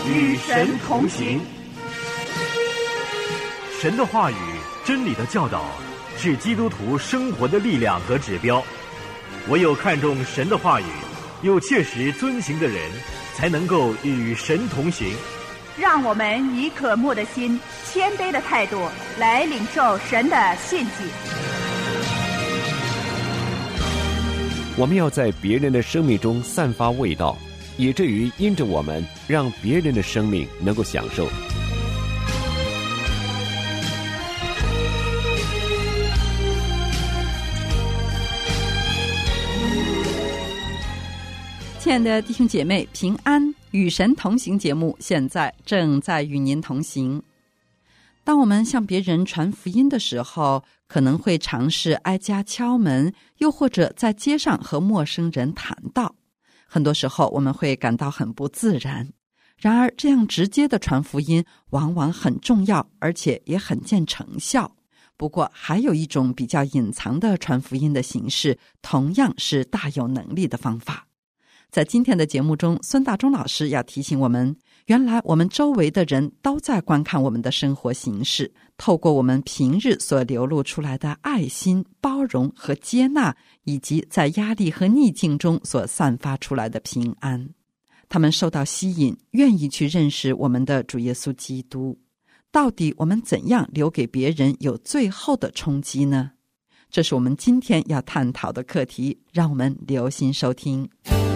与神同行。 神的话语、真理的教导是基督徒生活的力量和指标。唯有看重神的话语，又切实遵行的人，才能够与神同行。 让我们以渴慕的心、谦卑的态度来领受神的信息。 我们要在别人的生命中散发味道，以至于因着我们，让别人的生命能够享受。 亲爱的弟兄姐妹，平安，与神同行节目现在正在与您同行。当我们向别人传福音的时候，可能会尝试挨家敲门，又或者在街上和陌生人谈道。很多时候我们会感到很不自然。然而这样直接的传福音往往很重要，而且也很见成效。不过还有一种比较隐藏的传福音的形式，同样是大有能力的方法。在今天的节目中，孙大中老师要提醒我们，原来我们周围的人都在观看我们的生活形式，透过我们平日所流露出来的爱心、包容和接纳，以及在压力和逆境中所散发出来的平安。他们受到吸引，愿意去认识我们的主耶稣基督。到底我们怎样留给别人有最后的冲击呢？这是我们今天要探讨的课题，让我们留心收听。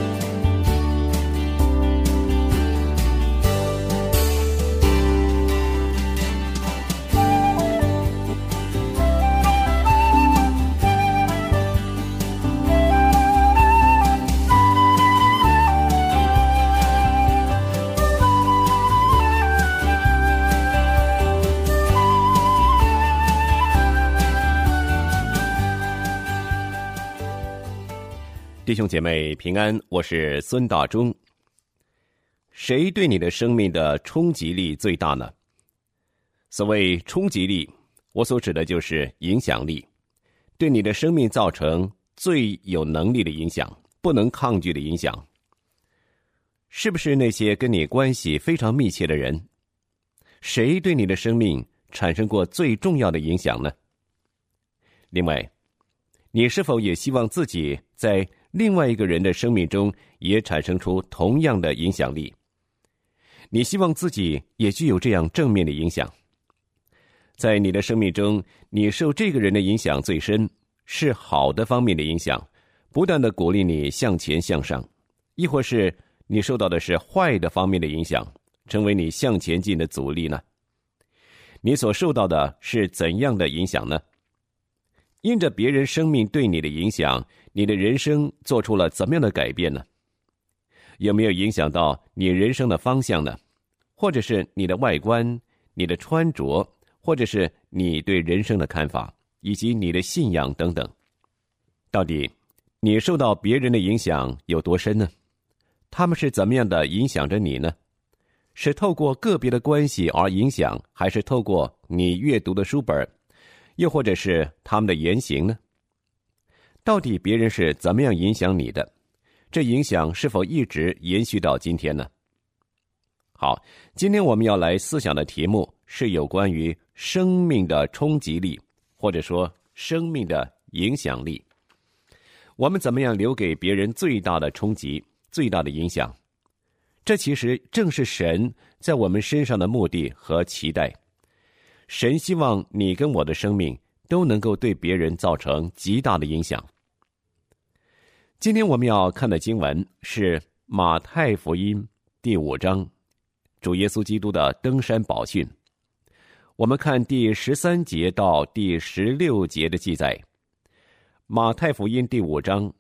弟兄姐妹平安，我是孙大中。谁对你的生命的冲击力最大呢？所谓冲击力，我所指的就是影响力，对你的生命造成最有能力的影响，不能抗拒的影响。是不是那些跟你关系非常密切的人？谁对你的生命产生过最重要的影响呢？另外，你是否也希望自己在另外一个人的生命中也产生出同样的影响力？你希望自己也具有这样正面的影响。在你的生命中，你受这个人的影响最深，是好的方面的影响，不断地鼓励你向前向上；亦或是你受到的是坏的方面的影响，成为你向前进的阻力呢？你所受到的是怎样的影响呢？因着别人生命对你的影响，你的人生做出了怎么样的改变呢？有没有影响到你人生的方向呢？或者是你的外观、你的穿着，或者是你对人生的看法，以及你的信仰等等？到底你受到别人的影响有多深呢？他们是怎么样的影响着你呢？是透过个别的关系而影响，还是透过你阅读的书本，又或者是他们的言行呢？到底别人是怎么样影响你的？这影响是否一直延续到今天呢？好，今天我们要来思想的题目是有关于生命的冲击力，或者说生命的影响力。我们怎么样留给别人最大的冲击、最大的影响？这其实正是神在我们身上的目的和期待。神希望你跟我的生命都能够对别人造成极大的影响。今天我们要看的经文是马太福音第5章，主耶稣基督的登山宝训。我们看第13节到第16节的记载。马太福音第5章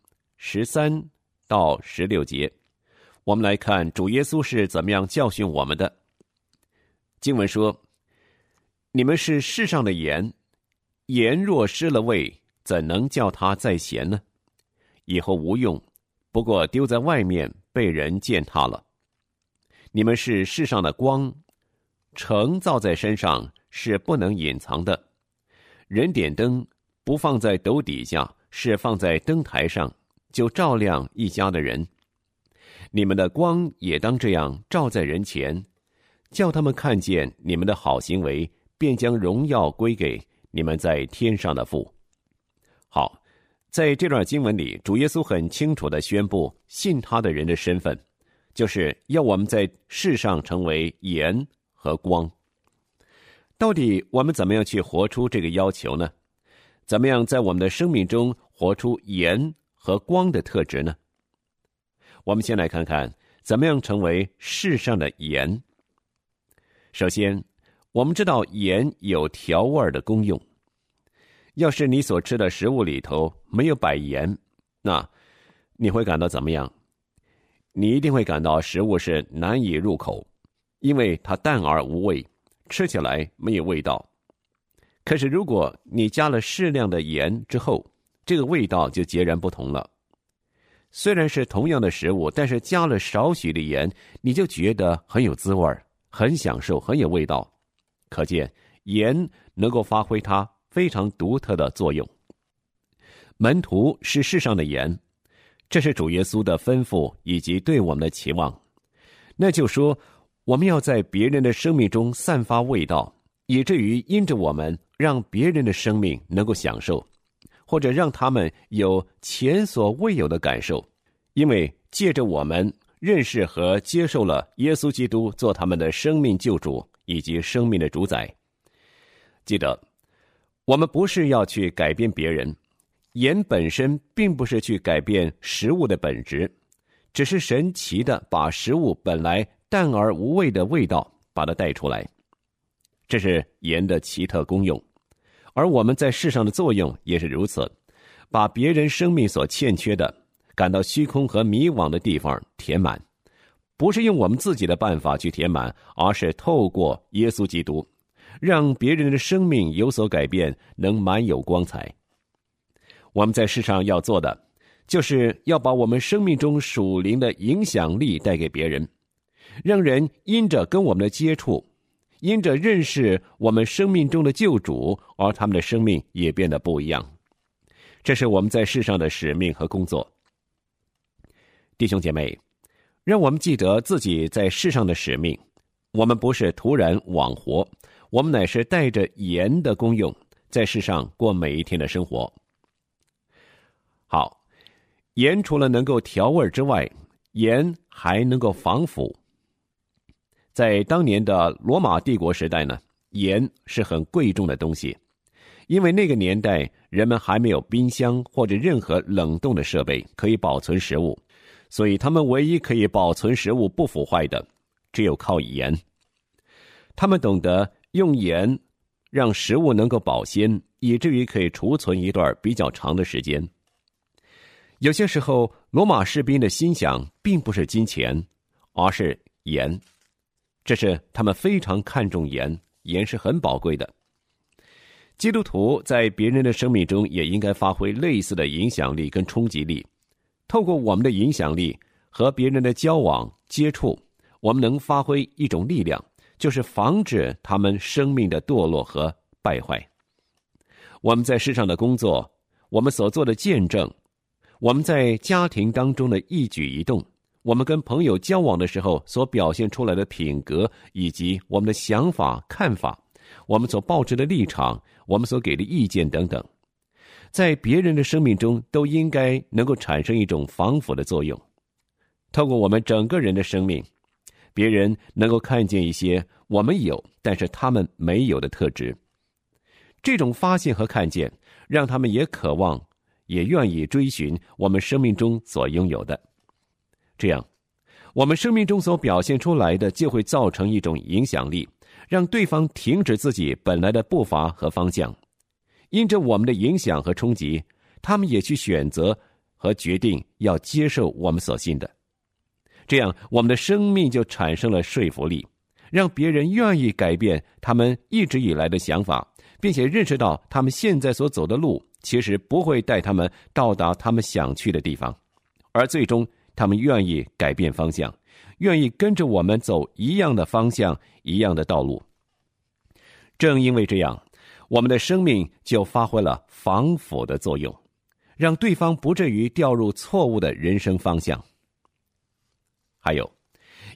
13到16节，我们来看主耶稣是怎么样教训我们的。经文说，你们是世上的盐，盐若失了味，怎能叫它再咸呢？以后无用，不过丢在外面，被人践踏了。你们是世上的光，城造在山上，是不能隐藏的。人点灯，不放在斗底下，是放在灯台上，就照亮一家的人。你们的光也当这样照在人前， 叫他们看见你们的好行为，便将荣耀归给你们在天上的父。好，在这段经文里，主耶稣很清楚地宣布信他的人的身份，就是要我们在世上成为盐和光。到底我们怎么样去活出这个要求呢？怎么样在我们的生命中活出盐和光的特质呢？我们先来看看怎么样成为世上的盐。首先，我们知道盐有调味的功用。要是你所吃的食物里头没有摆盐，那你会感到怎么样？你一定会感到食物是难以入口，因为它淡而无味，吃起来没有味道。可是如果你加了适量的盐之后，这个味道就截然不同了。虽然是同样的食物，但是加了少许的盐，你就觉得很有滋味，很享受，很有味道。可见盐能够发挥它非常独特的作用。门徒是世上的盐，这是主耶稣的吩咐以及对我们的期望。那就说我们要在别人的生命中散发味道，以至于因着我们让别人的生命能够享受，或者让他们有前所未有的感受，因为借着我们认识和接受了耶稣基督做他们的生命救主以及生命的主宰。记得，我们不是要去改变别人，盐本身并不是去改变食物的本质，只是神奇的把食物本来淡而无味的味道把它带出来，这是盐的奇特功用。而我们在世上的作用也是如此，把别人生命所欠缺的感到虚空和迷惘的地方填满，不是用我们自己的办法去填满，而是透过耶稣基督，让别人的生命有所改变，能满有光彩。我们在世上要做的，就是要把我们生命中属灵的影响力带给别人，让人因着跟我们的接触，因着认识我们生命中的救主，而他们的生命也变得不一样。这是我们在世上的使命和工作。弟兄姐妹，让我们记得自己在世上的使命，我们不是突然枉活，我们乃是带着盐的功用，在世上过每一天的生活。好，盐除了能够调味之外，盐还能够防腐。在当年的罗马帝国时代呢，盐是很贵重的东西，因为那个年代人们还没有冰箱或者任何冷冻的设备可以保存食物，所以他们唯一可以保存食物不腐坏的，只有靠盐。他们懂得用盐让食物能够保鲜，以至于可以储存一段比较长的时间。有些时候，罗马士兵的心想并不是金钱，而是盐。这是他们非常看重盐，盐是很宝贵的。基督徒在别人的生命中也应该发挥类似的影响力跟冲击力。透过我们的影响力和别人的交往接触，我们能发挥一种力量，就是防止他们生命的堕落和败坏。我们在世上的工作，我们所做的见证，我们在家庭当中的一举一动，我们跟朋友交往的时候所表现出来的品格，以及我们的想法看法，我们所抱持的立场，我们所给的意见等等，在别人的生命中都应该能够产生一种防腐的作用。透过我们整个人的生命，别人能够看见一些我们有但是他们没有的特质。这种发现和看见，让他们也渴望也愿意追寻我们生命中所拥有的。这样，我们生命中所表现出来的就会造成一种影响力，让对方停止自己本来的步伐和方向。因着我们的影响和冲击，他们也去选择和决定要接受我们所信的。这样，我们的生命就产生了说服力，让别人愿意改变他们一直以来的想法，并且认识到他们现在所走的路其实不会带他们到达他们想去的地方，而最终他们愿意改变方向，愿意跟着我们走一样的方向，一样的道路。正因为这样，我们的生命就发挥了防腐的作用，让对方不至于掉入错误的人生方向。还有，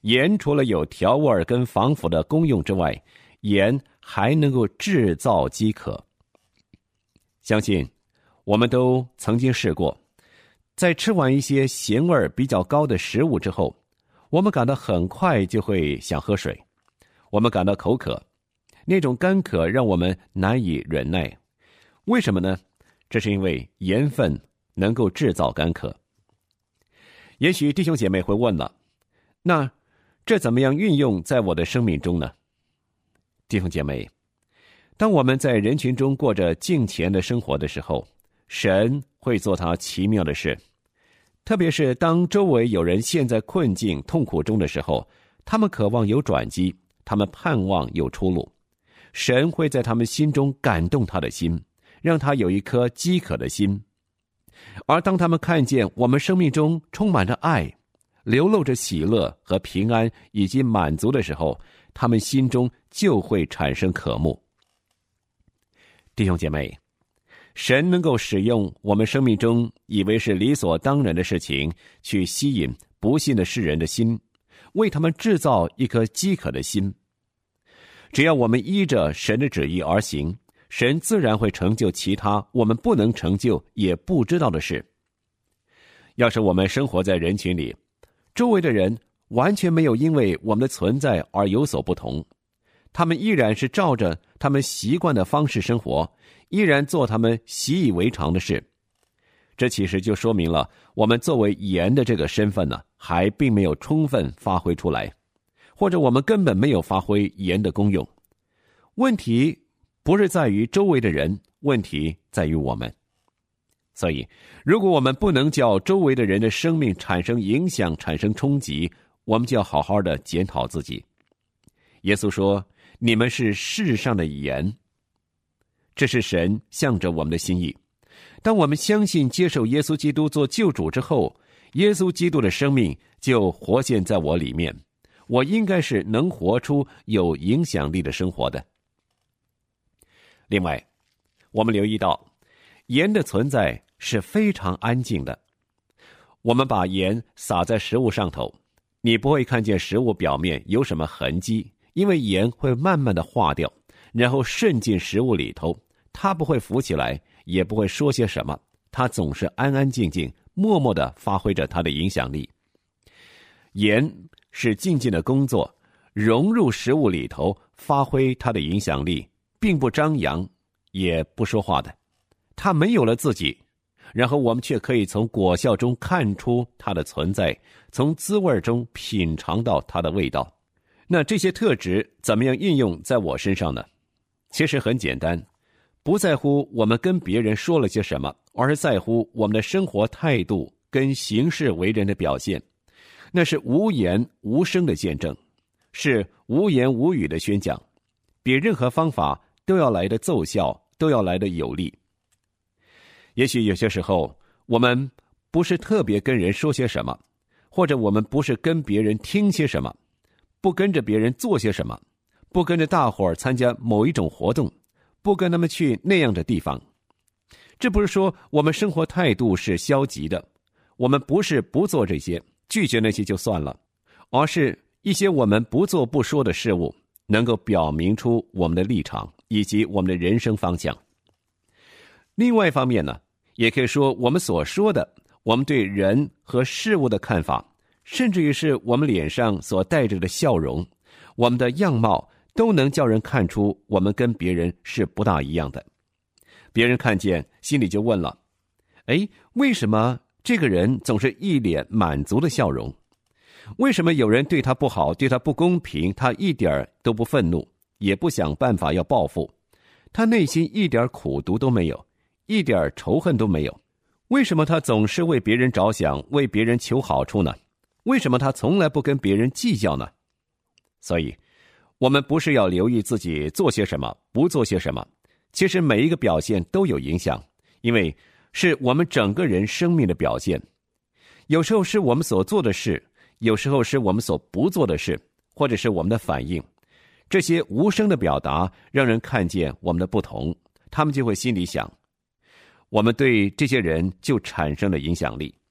盐除了有调味跟防腐的功用之外，盐还能够制造饥渴。相信我们都曾经试过，在吃完一些咸味比较高的食物之后，我们感到很快就会想喝水，我们感到口渴，那种干渴让我们难以忍耐。为什么呢？这是因为盐分能够制造干渴。也许弟兄姐妹会问了，那这怎么样运用在我的生命中呢？弟兄姐妹，当我们在人群中过着敬虔的生活的时候，神会做他奇妙的事。特别是当周围有人陷在困境痛苦中的时候，他们渴望有转机，他们盼望有出路，神会在他们心中感动他的心，让他有一颗饥渴的心。而当他们看见我们生命中充满着爱，流露着喜乐和平安以及满足的时候，他们心中就会产生渴慕。弟兄姐妹，神能够使用我们生命中以为是理所当然的事情，去吸引不信的世人的心，为他们制造一颗饥渴的心。只要我们依着神的旨意而行，神自然会成就其他我们不能成就也不知道的事。要是我们生活在人群里，周围的人完全没有因为我们的存在而有所不同，他们依然是照着他们习惯的方式生活，依然做他们习以为常的事。这其实就说明了我们作为盐的这个身份呢，还并没有充分发挥出来，或者我们根本没有发挥盐的功用。问题不是在于周围的人，问题在于我们。所以如果我们不能叫周围的人的生命产生影响，产生冲击，我们就要好好的检讨自己。耶稣说，你们是世上的盐。这是神向着我们的心意。当我们相信接受耶稣基督做救主之后，耶稣基督的生命就活现在我里面，我应该是能活出有影响力的生活的。另外，我们留意到盐的存在是非常安静的。我们把盐撒在食物上头，你不会看见食物表面有什么痕迹，因为盐会慢慢的化掉，然后渗进食物里头，它不会浮起来，也不会说些什么，它总是安安静静默默地发挥着它的影响力。盐是静静的工作，融入食物里头，发挥它的影响力，并不张扬，也不说话的。它没有了自己，然后我们却可以从果效中看出它的存在，从滋味中品尝到它的味道。那这些特质怎么样运用在我身上呢？其实很简单，不在乎我们跟别人说了些什么，而是在乎我们的生活态度跟行事为人的表现。那是无言无声的见证，是无言无语的宣讲，比任何方法都要来的奏效，都要来的有力。也许有些时候我们不是特别跟人说些什么，或者我们不是跟别人听些什么，不跟着别人做些什么，不跟着大伙儿参加某一种活动，不跟他们去那样的地方。这不是说我们生活态度是消极的，我们不是不做这些，拒绝那些就算了，而是一些我们不做不说的事物，能够表明出我们的立场以及我们的人生方向。另外一方面呢，也可以说我们所说的，我们对人和事物的看法，甚至于是我们脸上所带着的笑容，我们的样貌，都能叫人看出我们跟别人是不大一样的。别人看见心里就问了，为什么这个人总是一脸满足的笑容？为什么有人对他不好，对他不公平，他一点都不愤怒，也不想办法要报复？他内心一点苦毒都没有，一点仇恨都没有。为什么他总是为别人着想，为别人求好处呢？为什么他从来不跟别人计较呢？所以我们不是要留意自己做些什么，不做些什么，其实每一个表现都有影响，因为是我们整个人生命的表现。有时候是我们所做的事，有时候是我们所不做的事，或者是我们的反应。这些无声的表达让人看见我们的不同，他们就会心里想，我们对这些人就产生了影响力。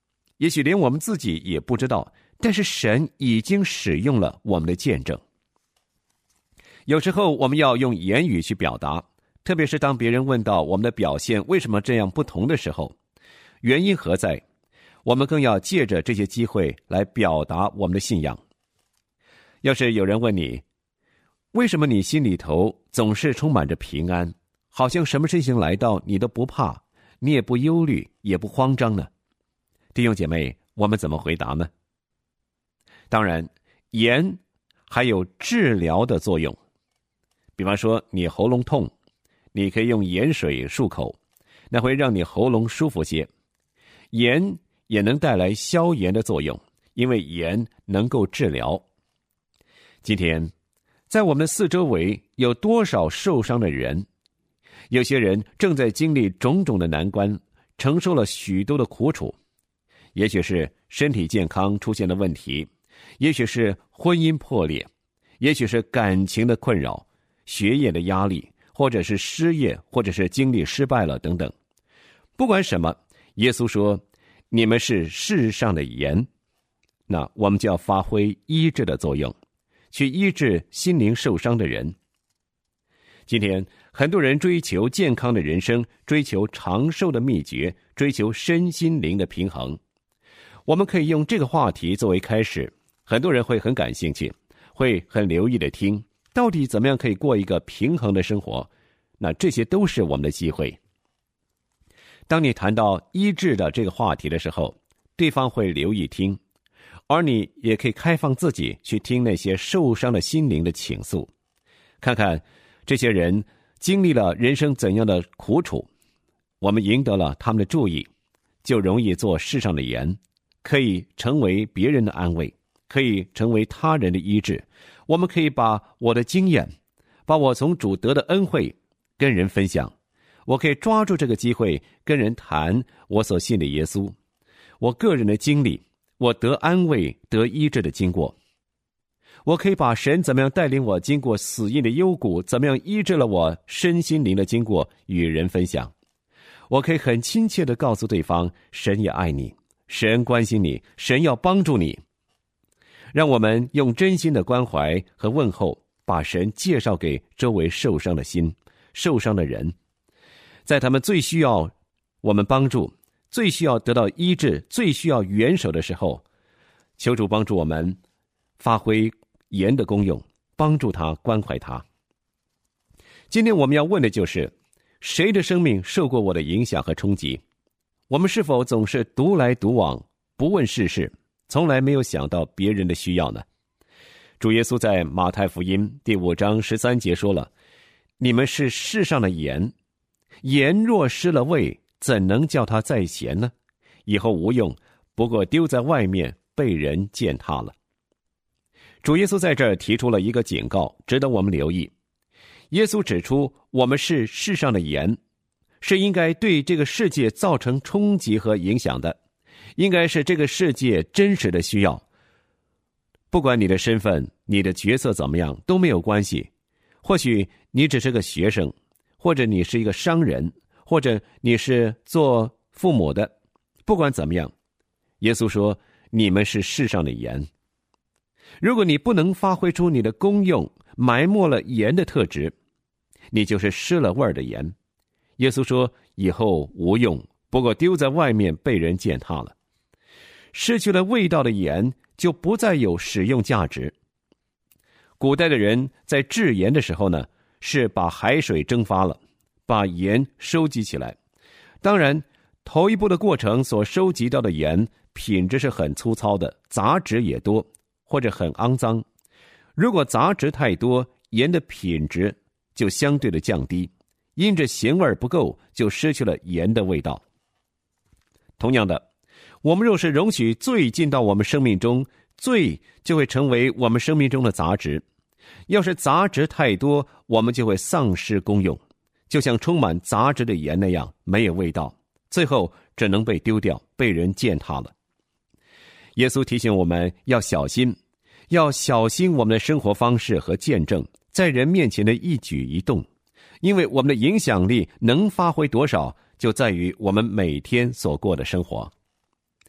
也许连我们自己也不知道，但是神已经使用了我们的见证。有时候我们要用言语去表达，特别是当别人问到我们的表现为什么这样不同的时候，原因何在？我们更要借着这些机会来表达我们的信仰。要是有人问你，为什么你心里头总是充满着平安，好像什么事情来到你都不怕，你也不忧虑，也不慌张呢？弟兄姐妹，我们怎么回答呢？当然，盐还有治疗的作用。比方说你喉咙痛，你可以用盐水漱口，那会让你喉咙舒服些。盐也能带来消炎的作用，因为盐能够治疗。今天在我们的四周围有多少受伤的人？有些人正在经历种种的难关，承受了许多的苦楚，也许是身体健康出现了问题，也许是婚姻破裂，也许是感情的困扰，学业的压力，或者是失业，或者是经历失败了等等。不管什么，耶稣说你们是世上的盐，那我们就要发挥医治的作用，去医治心灵受伤的人。今天很多人追求健康的人生，追求长寿的秘诀，追求身心灵的平衡。我们可以用这个话题作为开始，很多人会很感兴趣，会很留意的听，到底怎么样可以过一个平衡的生活？那这些都是我们的机会。当你谈到医治的这个话题的时候，对方会留意听，而你也可以开放自己去听那些受伤的心灵的倾诉，看看这些人经历了人生怎样的苦楚，我们赢得了他们的注意，就容易做世上的盐，可以成为别人的安慰，可以成为他人的医治。我们可以把我的经验，把我从主得的恩惠跟人分享，我可以抓住这个机会跟人谈我所信的耶稣，我个人的经历，我得安慰得医治的经过。我可以把神怎么样带领我经过死荫的幽谷，怎么样医治了我身心灵的经过与人分享。我可以很亲切地告诉对方，神也爱你，神关心你，神要帮助你。让我们用真心的关怀和问候，把神介绍给周围受伤的心、受伤的人，在他们最需要我们帮助，最需要得到医治，最需要援手的时候，求主帮助我们发挥盐的功用，帮助他，关怀他。今天我们要问的就是，谁的生命受过我的影响和冲击？我们是否总是独来独往，不问世事，从来没有想到别人的需要呢？主耶稣在马太福音第5章13节说了，你们是世上的盐，盐若失了味，怎能叫它再咸呢？以后无用，不过丢在外面，被人践踏了。主耶稣在这儿提出了一个警告，值得我们留意。耶稣指出，我们是世上的盐，是应该对这个世界造成冲击和影响的，应该是这个世界真实的需要。不管你的身份，你的角色怎么样，都没有关系。或许你只是个学生，或者你是一个商人，或者你是做父母的，不管怎么样，耶稣说，你们是世上的盐。如果你不能发挥出你的功用，埋没了盐的特质，你就是失了味儿的盐。耶稣说，以后无用，不过丢在外面，被人践踏了。失去了味道的盐就不再有使用价值。古代的人在制盐的时候呢，是把海水蒸发了，把盐收集起来。当然，头一步的过程所收集到的盐品质是很粗糙的，杂质也多，或者很肮脏。如果杂质太多，盐的品质就相对的降低，因着咸味不够，就失去了盐的味道。同样的，我们若是容许罪进到我们生命中，罪就会成为我们生命中的杂质。要是杂质太多，我们就会丧失功用，就像充满杂质的盐那样，没有味道，最后只能被丢掉，被人践踏了。耶稣提醒我们要小心，要小心我们的生活方式和见证，在人面前的一举一动，因为我们的影响力能发挥多少，就在于我们每天所过的生活。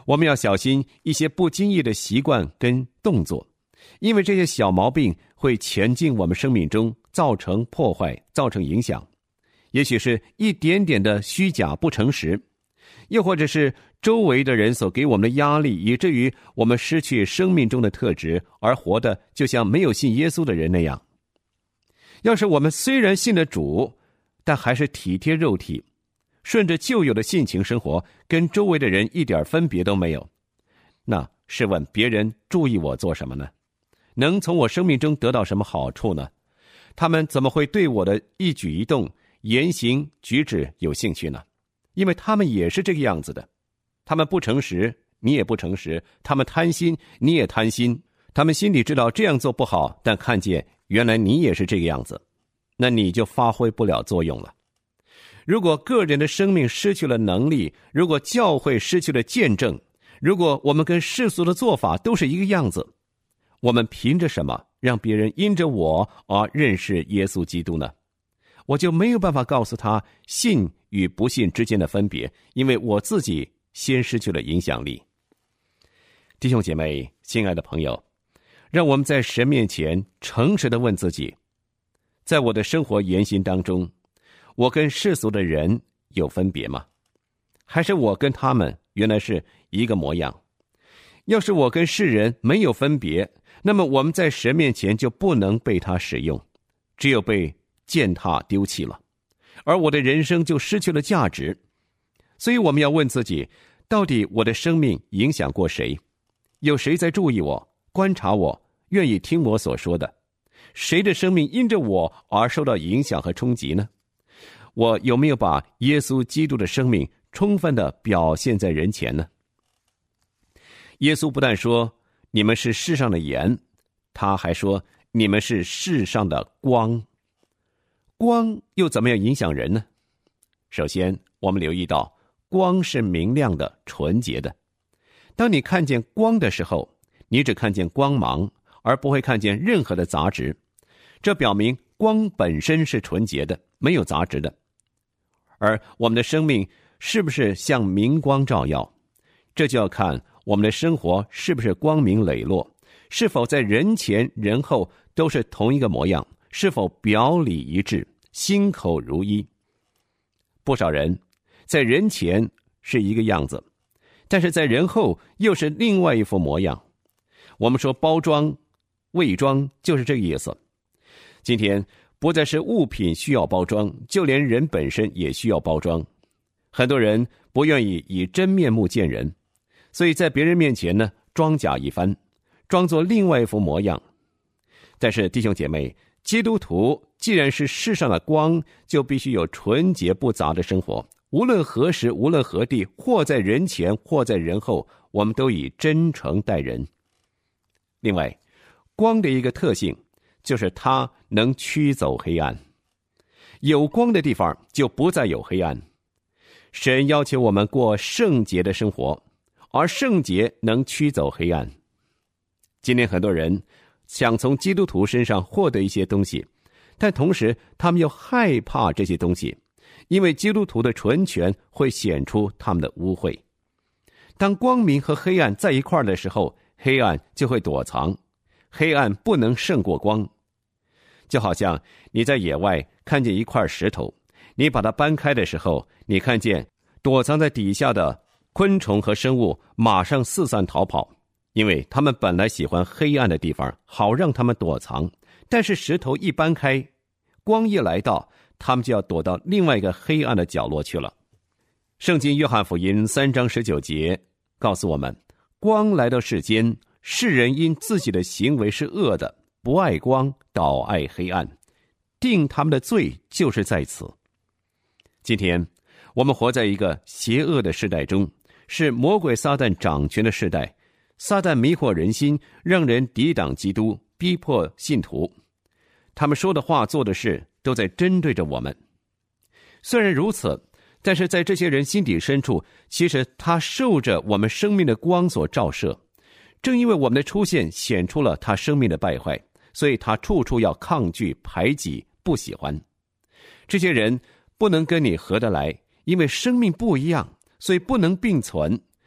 我们要小心一些不经意的习惯跟动作，因为这些小毛病会潜进我们生命中，造成破坏，造成影响。也许是一点点的虚假不诚实，又或者是周围的人所给我们的压力，以至于我们失去生命中的特质，而活得就像没有信耶稣的人那样。要是我们虽然信了主，但还是体贴肉体，顺着旧有的性情生活，跟周围的人一点分别都没有，那试问别人注意我做什么呢？能从我生命中得到什么好处呢？他们怎么会对我的一举一动、言行举止有兴趣呢？因为他们也是这个样子的。他们不诚实，你也不诚实；他们贪心，你也贪心。他们心里知道这样做不好，但看见原来你也是这个样子，那你就发挥不了作用了。如果个人的生命失去了能力，如果教会失去了见证，如果我们跟世俗的做法都是一个样子，我们凭着什么让别人因着我而认识耶稣基督呢？我就没有办法告诉他信与不信之间的分别，因为我自己先失去了影响力。弟兄姐妹，亲爱的朋友，让我们在神面前诚实地问自己，在我的生活言行当中，我跟世俗的人有分别吗？还是我跟他们原来是一个模样？要是我跟世人没有分别，那么我们在神面前就不能被他使用，只有被践踏丢弃了，而我的人生就失去了价值。所以我们要问自己，到底我的生命影响过谁？有谁在注意我、观察我、愿意听我所说的？谁的生命因着我而受到影响和冲击呢？我有没有把耶稣基督的生命充分地表现在人前呢？耶稣不但说你们是世上的盐，他还说你们是世上的光。光又怎么样影响人呢？首先，我们留意到光是明亮的、纯洁的。当你看见光的时候，你只看见光芒，而不会看见任何的杂质。这表明光本身是纯洁的，没有杂质的。而我们的生命是不是像明光照耀，这就要看我们的生活是不是光明磊落，是否在人前人后都是同一个模样，是否表里一致，心口如一。不少人在人前是一个样子，但是在人后又是另外一副模样。我们说包装、伪装就是这个意思。今天不再是物品需要包装，就连人本身也需要包装。很多人不愿意以真面目见人，所以在别人面前呢，装假一番，装作另外一副模样。但是弟兄姐妹，基督徒既然是世上的光，就必须有纯洁不杂的生活。无论何时，无论何地，或在人前，或在人后，我们都以真诚待人。另外，光的一个特性就是它能驱走黑暗。有光的地方就不再有黑暗。神要求我们过圣洁的生活，而圣洁能驱走黑暗。今天很多人想从基督徒身上获得一些东西，但同时他们又害怕这些东西，因为基督徒的纯全会显出他们的污秽。当光明和黑暗在一块儿的时候，黑暗就会躲藏，黑暗不能胜过光。就好像你在野外看见一块石头，你把它搬开的时候，你看见躲藏在底下的昆虫和生物马上四散逃跑，因为他们本来喜欢黑暗的地方，好让他们躲藏。但是石头一搬开，光一来到，他们就要躲到另外一个黑暗的角落去了。圣经约翰福音3章19节告诉我们，光来到世间，世人因自己的行为是恶的，不爱光，倒爱黑暗，定他们的罪就是在此。今天我们活在一个邪恶的时代中，是魔鬼撒旦掌权的时代。撒旦迷惑人心，让人抵挡基督，逼迫信徒。他们说的话做的事都在针对着我们。虽然如此，但是在这些人心底深处，其实他受着我们生命的光所照射。正因为我们的出现显出了他生命的败坏，所以他处处要抗拒、排挤、不喜欢。这些人不能跟你合得来，因为生命不一样，所以不能并存。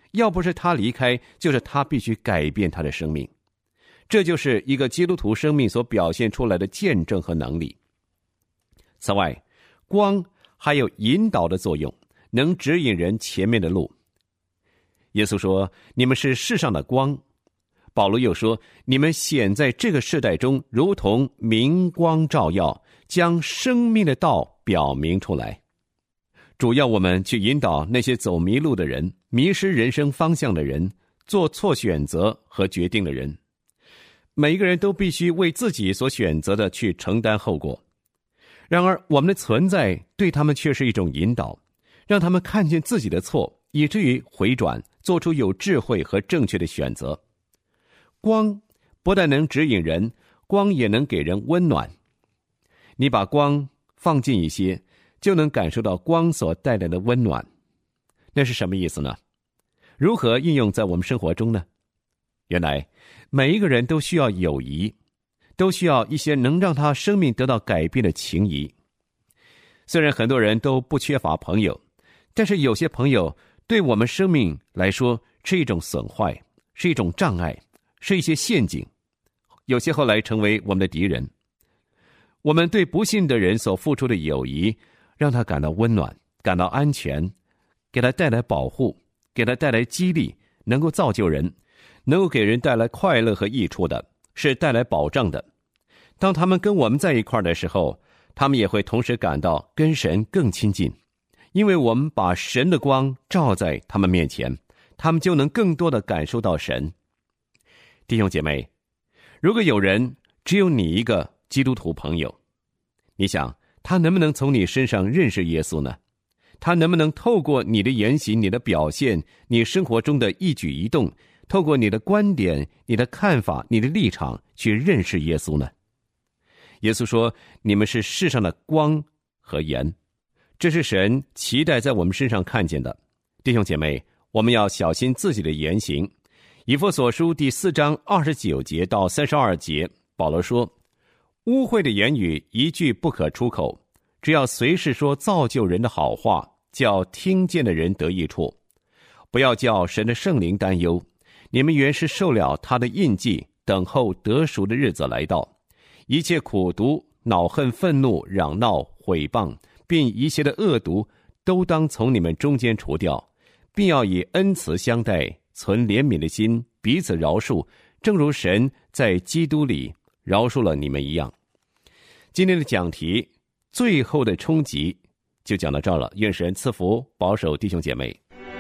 要不是他离开，就是他必须改变他的生命。这就是一个基督徒生命所表现出来的见证和能力。此外，光还有引导的作用，能指引人前面的路。耶稣说，你们是世上的光。保罗又说，你们显在这个世代中，如同明光照耀，将生命的道表明出来。主要我们去引导那些走迷路的人，迷失人生方向的人，做错选择和决定的人。每一个人都必须为自己所选择的去承担后果。然而我们的存在对他们却是一种引导，让他们看见自己的错，以至于回转，做出有智慧和正确的选择。光不但能指引人，光也能给人温暖。你把光放近一些，就能感受到光所带来的温暖。那是什么意思呢？如何应用在我们生活中呢？原来每一个人都需要友谊，都需要一些能让他生命得到改变的情谊。虽然很多人都不缺乏朋友，但是有些朋友对我们生命来说是一种损坏，是一种障碍，是一些陷阱，有些后来成为我们的敌人。我们对不信的人所付出的友谊，让他感到温暖，感到安全，给他带来保护，给他带来激励，能够造就人，能够给人带来快乐和益处的，是带来保障的。当他们跟我们在一块的时候，他们也会同时感到跟神更亲近，因为我们把神的光照在他们面前，他们就能更多地感受到神。弟兄姐妹，如果有人只有你一个基督徒朋友，你想他能不能从你身上认识耶稣呢？他能不能透过你的言行、你的表现、你生活中的一举一动，透过你的观点、你的看法、你的立场去认识耶稣呢？耶稣说，你们是世上的光和盐，这是神期待在我们身上看见的。弟兄姐妹，我们要小心自己的言行。以弗所书第4章29节到32节，保罗说，污秽的言语一句不可出口，只要随时说造就人的好话，叫听见的人得益处。不要叫神的圣灵担忧，你们原是受了他的印记，等候得赎的日子来到。一切苦毒、恼恨、愤怒、嚷闹、毁谤，并一切的恶毒，都当从你们中间除掉，并要以恩慈相待，存怜悯的心，彼此饶恕，正如神在基督里饶恕了你们一样。今天的讲题最后的冲击就讲到这儿了，愿神赐福保守弟兄姐妹。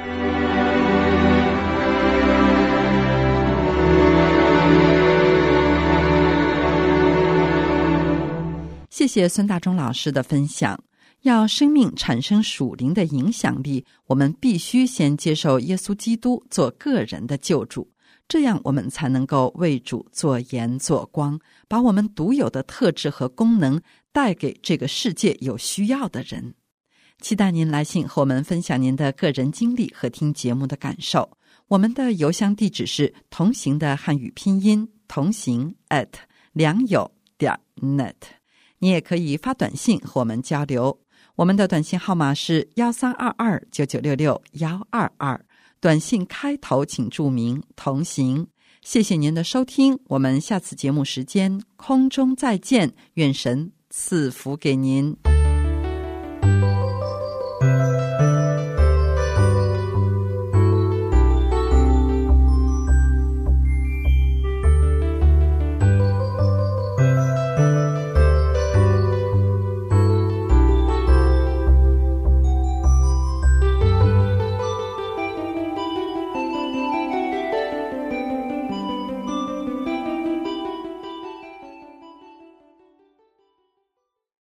谢谢孙大中老师的分享。要生命产生属灵的影响力，我们必须先接受耶稣基督做个人的救主，这样我们才能够为主做盐做光，把我们独有的特质和功能带给这个世界有需要的人。期待您来信和我们分享您的个人经历和听节目的感受。我们的邮箱地址是同行的汉语拼音同行@良友.net。你也可以发短信和我们交流，我们的短信号码是13229966-122，短信开头请注明同行。谢谢您的收听，我们下次节目时间空中再见，愿神赐福给您。